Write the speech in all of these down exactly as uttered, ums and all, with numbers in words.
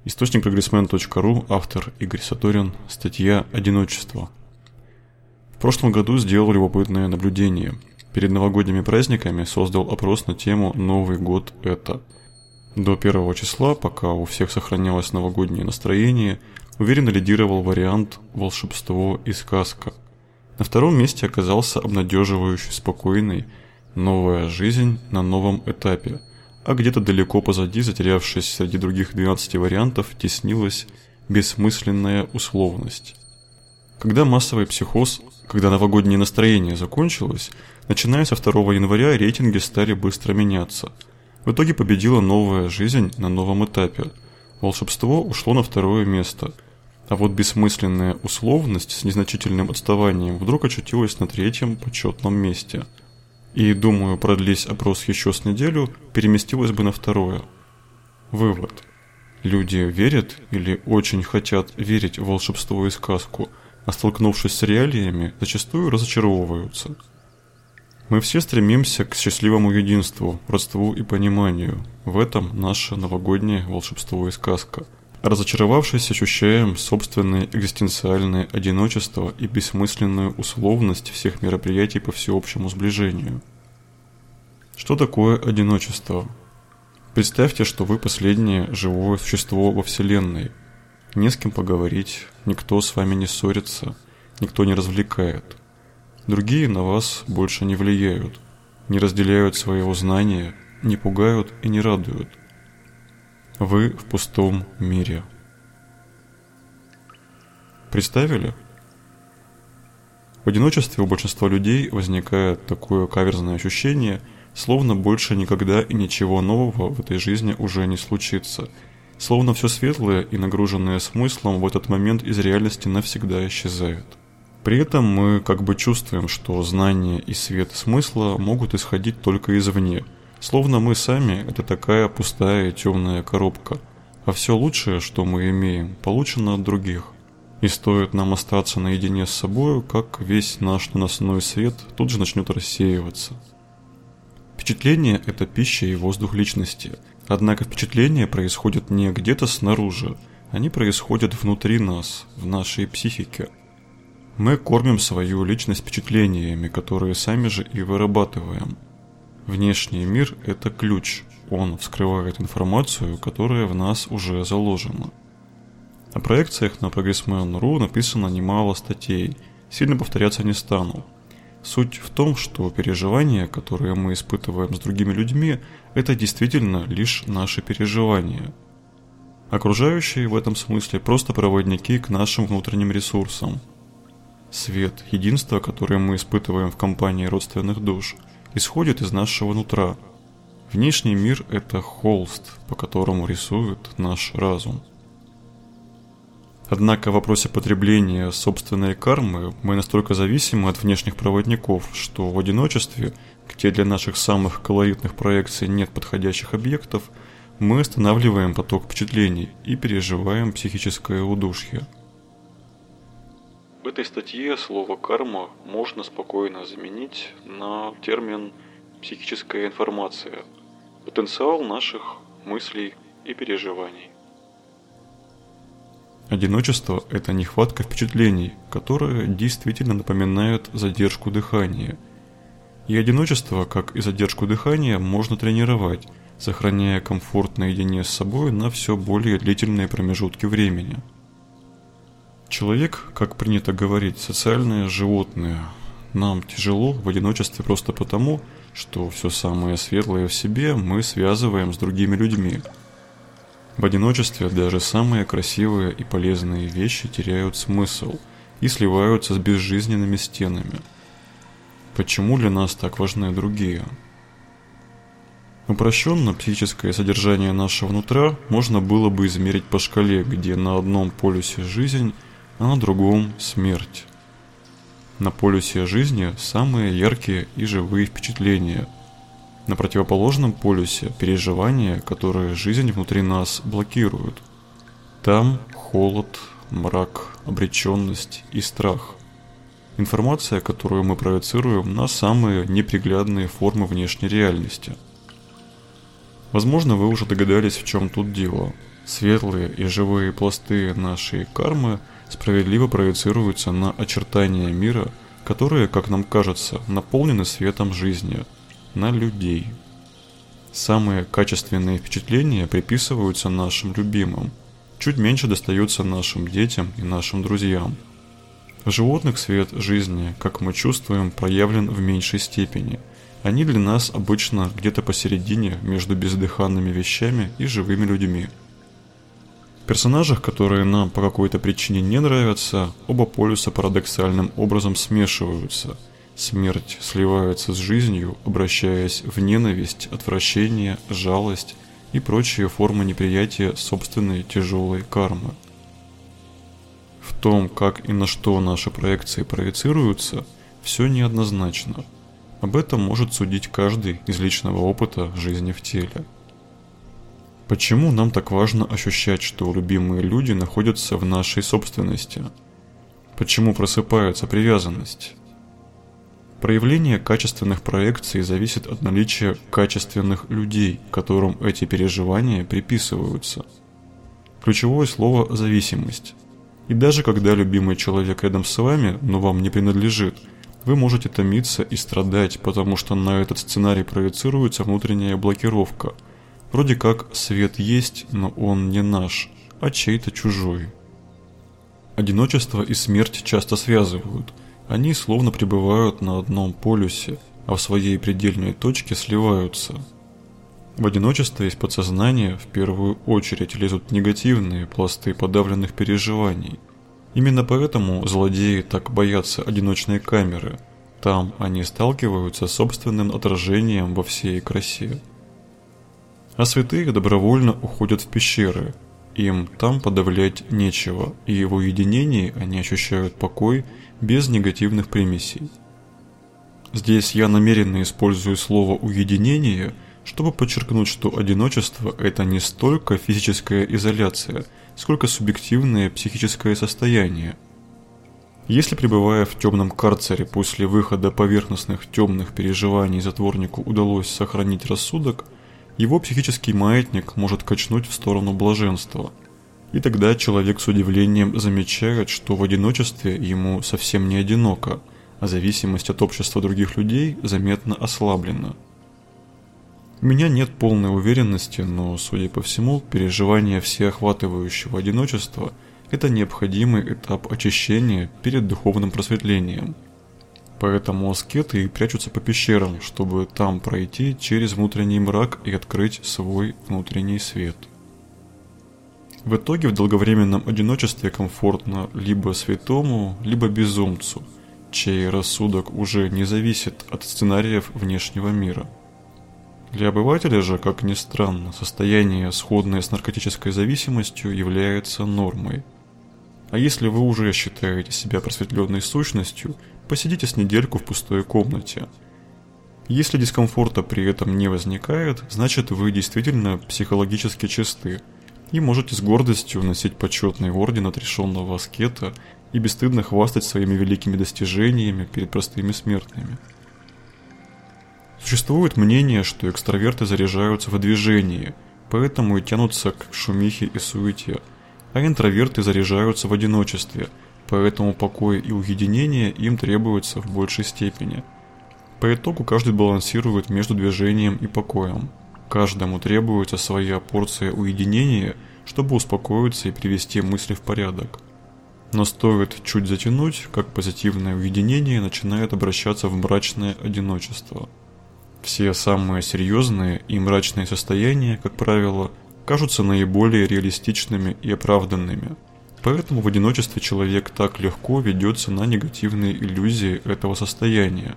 Источник прогрессмен точка ру, автор Игорь Саторин, статья «Одиночество». В прошлом году сделал любопытное наблюдение. Перед новогодними праздниками создал опрос на тему «Новый год – это?». До первого числа, пока у всех сохранялось новогоднее настроение, уверенно лидировал вариант «Волшебство и сказка». На втором месте оказался обнадеживающий, спокойный «Новая жизнь на новом этапе», а где-то далеко позади, затерявшись среди других двенадцати вариантов, теснилась бессмысленная условность. Когда массовый психоз, когда новогоднее настроение закончилось, начиная со второго января рейтинги стали быстро меняться. В итоге победила новая жизнь на новом этапе. Волшебство ушло на второе место. А вот бессмысленная условность с незначительным отставанием вдруг очутилась на третьем почетном месте. И, думаю, продлись опрос еще с неделю, переместилась бы на второе. Вывод. Люди верят или очень хотят верить в волшебство и сказку, а столкнувшись с реалиями, зачастую разочаровываются. Мы все стремимся к счастливому единству, родству и пониманию. В этом наше новогоднее волшебство и сказка. Разочаровавшись, ощущаем собственное экзистенциальное одиночество и бессмысленную условность всех мероприятий по всеобщему сближению. Что такое одиночество? Представьте, что вы последнее живое существо во Вселенной. Не с кем поговорить, никто с вами не ссорится, никто не развлекает. Другие на вас больше не влияют, не разделяют своего знания, не пугают и не радуют. Вы в пустом мире. Представили? В одиночестве у большинства людей возникает такое каверзное ощущение, словно больше никогда и ничего нового в этой жизни уже не случится. Словно все светлое и нагруженное смыслом в этот момент из реальности навсегда исчезает. При этом мы как бы чувствуем, что знание и свет смысла могут исходить только извне. Словно мы сами – это такая пустая и темная коробка, а все лучшее, что мы имеем, получено от других. И стоит нам остаться наедине с собой, как весь наш наносной свет тут же начнет рассеиваться. Впечатление – это пища и воздух личности. Однако впечатления происходят не где-то снаружи, они происходят внутри нас, в нашей психике. Мы кормим свою личность впечатлениями, которые сами же и вырабатываем. Внешний мир – это ключ, он вскрывает информацию, которая в нас уже заложена. О проекциях на прогрессмен точка ру написано немало статей, сильно повторяться не стану. Суть в том, что переживания, которые мы испытываем с другими людьми, это действительно лишь наши переживания. Окружающие в этом смысле просто проводники к нашим внутренним ресурсам. Свет, единство, которое мы испытываем в компании родственных душ, исходит из нашего нутра. Внешний мир – это холст, по которому рисует наш разум. Однако в вопросе потребления собственной кармы мы настолько зависимы от внешних проводников, что в одиночестве, где для наших самых колоритных проекций нет подходящих объектов, мы останавливаем поток впечатлений и переживаем психическое удушье. В этой статье слово «карма» можно спокойно заменить на термин «психическая информация», потенциал наших мыслей и переживаний. Одиночество – это нехватка впечатлений, которая действительно напоминает задержку дыхания. И одиночество, как и задержку дыхания, можно тренировать, сохраняя комфорт наедине с собой на все более длительные промежутки времени. Человек, как принято говорить, социальное животное. Нам тяжело в одиночестве просто потому, что все самое светлое в себе мы связываем с другими людьми. В одиночестве даже самые красивые и полезные вещи теряют смысл и сливаются с безжизненными стенами. Почему для нас так важны другие? Упрощенно психическое содержание нашего нутра можно было бы измерить по шкале, где на одном полюсе жизнь, а на другом смерть. На полюсе жизни самые яркие и живые впечатления. На противоположном полюсе переживания, которые жизнь внутри нас блокирует. Там холод, мрак, обреченность и страх. Информация, которую мы проецируем на самые неприглядные формы внешней реальности. Возможно, вы уже догадались, в чем тут дело. Светлые и живые пласты нашей кармы справедливо проецируются на очертания мира, которые, как нам кажется, наполнены светом жизни, на людей. Самые качественные впечатления приписываются нашим любимым, чуть меньше достаются нашим детям и нашим друзьям. В животных свет жизни, как мы чувствуем, проявлен в меньшей степени. Они для нас обычно где-то посередине между бездыханными вещами и живыми людьми. В персонажах, которые нам по какой-то причине не нравятся, оба полюса парадоксальным образом смешиваются. Смерть сливается с жизнью, обращаясь в ненависть, отвращение, жалость и прочие формы неприятия собственной тяжелой кармы. В том, как и на что наши проекции проецируются, все неоднозначно. Об этом может судить каждый из личного опыта жизни в теле. Почему нам так важно ощущать, что любимые люди находятся в нашей собственности? Почему просыпается привязанность? Проявление качественных проекций зависит от наличия качественных людей, которым эти переживания приписываются. Ключевое слово «зависимость». И даже когда любимый человек рядом с вами, но вам не принадлежит, вы можете томиться и страдать, потому что на этот сценарий проецируется внутренняя блокировка. Вроде как свет есть, но он не наш, а чей-то чужой. Одиночество и смерть часто связывают. Они словно пребывают на одном полюсе, а в своей предельной точке сливаются. В одиночестве из подсознания в первую очередь лезут негативные пласты подавленных переживаний. Именно поэтому злодеи так боятся одиночной камеры. Там они сталкиваются с собственным отражением во всей красе. А святые добровольно уходят в пещеры. Им там подавлять нечего, и в уединении они ощущают покой без негативных примесей. Здесь я намеренно использую слово «уединение», чтобы подчеркнуть, что одиночество – это не столько физическая изоляция, сколько субъективное психическое состояние. Если, пребывая в темном карцере после выхода поверхностных темных переживаний затворнику удалось сохранить рассудок, его психический маятник может качнуть в сторону блаженства. И тогда человек с удивлением замечает, что в одиночестве ему совсем не одиноко, а зависимость от общества других людей заметно ослаблена. У меня нет полной уверенности, но, судя по всему, переживание всеохватывающего одиночества – это необходимый этап очищения перед духовным просветлением. Поэтому аскеты и прячутся по пещерам, чтобы там пройти через внутренний мрак и открыть свой внутренний свет. В итоге в долговременном одиночестве комфортно либо святому, либо безумцу, чей рассудок уже не зависит от сценариев внешнего мира. Для обывателя же, как ни странно, состояние, сходное с наркотической зависимостью, является нормой. А если вы уже считаете себя просветленной сущностью, посидите с недельку в пустой комнате. Если дискомфорта при этом не возникает, значит вы действительно психологически чисты и можете с гордостью носить почетный орден отрешенного аскета и бесстыдно хвастать своими великими достижениями перед простыми смертными. Существует мнение, что экстраверты заряжаются в движении, поэтому и тянутся к шумихе и суете, а интроверты заряжаются в одиночестве, поэтому покой и уединение им требуются в большей степени. По итогу каждый балансирует между движением и покоем. Каждому требуется своя порция уединения, чтобы успокоиться и привести мысли в порядок. Но стоит чуть затянуть, как позитивное уединение начинает обращаться в мрачное одиночество. Все самые серьезные и мрачные состояния, как правило, кажутся наиболее реалистичными и оправданными. Поэтому в одиночестве человек так легко ведется на негативные иллюзии этого состояния.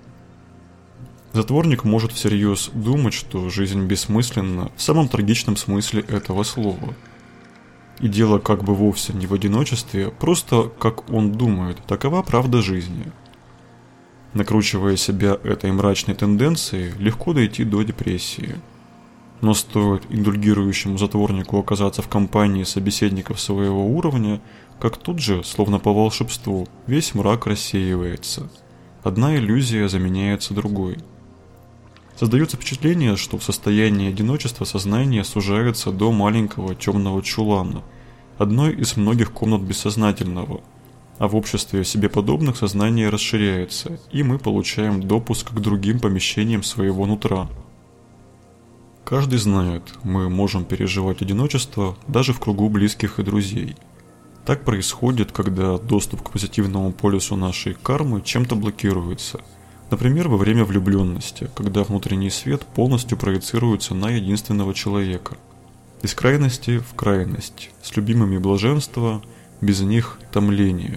Затворник может всерьез думать, что жизнь бессмысленна в самом трагичном смысле этого слова. И дело как бы вовсе не в одиночестве, просто, как он думает, такова правда жизни. Накручивая себя этой мрачной тенденцией, легко дойти до депрессии. Но стоит индульгирующему затворнику оказаться в компании собеседников своего уровня, как тут же, словно по волшебству, весь мрак рассеивается. Одна иллюзия заменяется другой. Создается впечатление, что в состоянии одиночества сознание сужается до маленького темного чулана, одной из многих комнат бессознательного, а в обществе себе подобных сознание расширяется, и мы получаем допуск к другим помещениям своего нутра. Каждый знает, мы можем переживать одиночество даже в кругу близких и друзей. Так происходит, когда доступ к позитивному полюсу нашей кармы чем-то блокируется. Например, во время влюбленности, когда внутренний свет полностью проецируется на единственного человека. Из крайности в крайность, с любимыми блаженство, без них томление.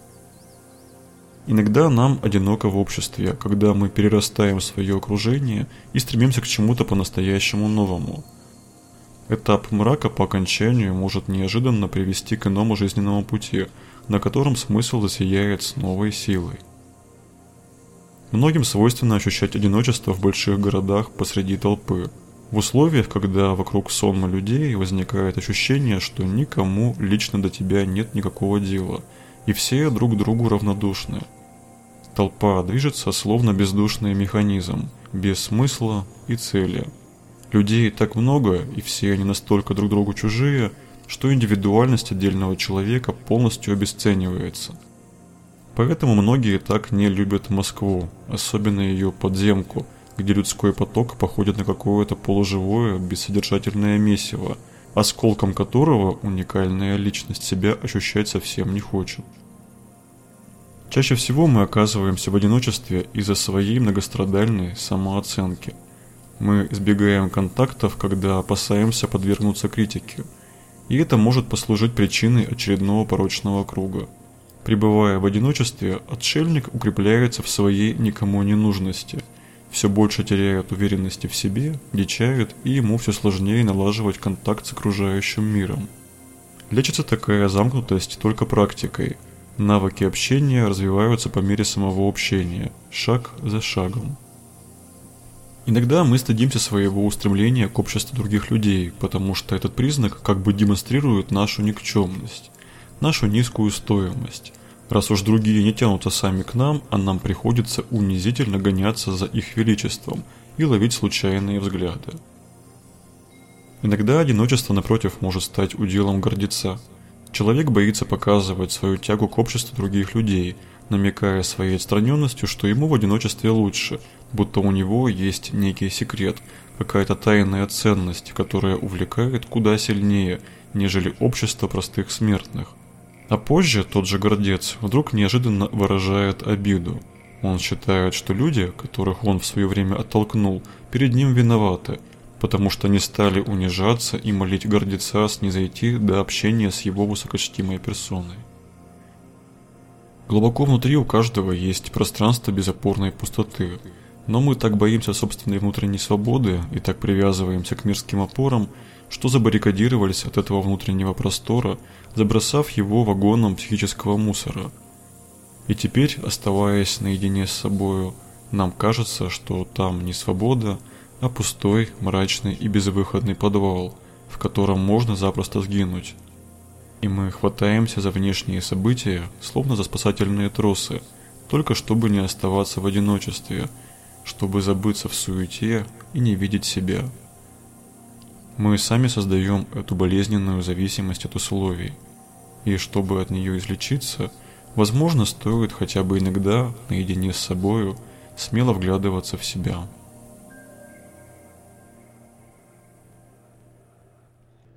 Иногда нам одиноко в обществе, когда мы перерастаем свое окружение и стремимся к чему-то по-настоящему новому. Этап мрака по окончанию может неожиданно привести к иному жизненному пути, на котором смысл засияет с новой силой. Многим свойственно ощущать одиночество в больших городах посреди толпы. В условиях, когда вокруг сонма людей, возникает ощущение, что никому лично до тебя нет никакого дела, и все друг другу равнодушны. Толпа движется словно бездушный механизм, без смысла и цели. Людей так много, и все они настолько друг другу чужие, что индивидуальность отдельного человека полностью обесценивается. Поэтому многие так не любят Москву, особенно ее подземку, где людской поток походит на какое-то полуживое, бессодержательное месиво, осколком которого уникальная личность себя ощущать совсем не хочет. Чаще всего мы оказываемся в одиночестве из-за своей многострадальной самооценки. Мы избегаем контактов, когда опасаемся подвергнуться критике, и это может послужить причиной очередного порочного круга. Пребывая в одиночестве, отшельник укрепляется в своей никому не нужности, все больше теряет уверенности в себе, дичает, и ему все сложнее налаживать контакт с окружающим миром. Лечится такая замкнутость только практикой. Навыки общения развиваются по мере самого общения, шаг за шагом. Иногда мы стыдимся своего устремления к обществу других людей, потому что этот признак как бы демонстрирует нашу никчемность, нашу низкую стоимость. Раз уж другие не тянутся сами к нам, а нам приходится унизительно гоняться за их величеством и ловить случайные взгляды. Иногда одиночество, напротив, может стать уделом гордеца. Человек боится показывать свою тягу к обществу других людей, намекая своей отстраненностью, что ему в одиночестве лучше, будто у него есть некий секрет, какая-то тайная ценность, которая увлекает куда сильнее, нежели общество простых смертных. А позже тот же гордец вдруг неожиданно выражает обиду. Он считает, что люди, которых он в свое время оттолкнул, перед ним виноваты, потому что не стали унижаться и молить гордеца снизойти до общения с его высокочтимой персоной. Глубоко внутри у каждого есть пространство безопорной пустоты, но мы так боимся собственной внутренней свободы и так привязываемся к мирским опорам, что забаррикадировались от этого внутреннего простора, забросав его вагоном психического мусора. И теперь, оставаясь наедине с собою, нам кажется, что там не свобода, а пустой, мрачный и безвыходный подвал, в котором можно запросто сгинуть. И мы хватаемся за внешние события, словно за спасательные тросы, только чтобы не оставаться в одиночестве, чтобы забыться в суете и не видеть себя. Мы сами создаем эту болезненную зависимость от условий, и чтобы от нее излечиться, возможно, стоит хотя бы иногда, наедине с собою, смело вглядываться в себя.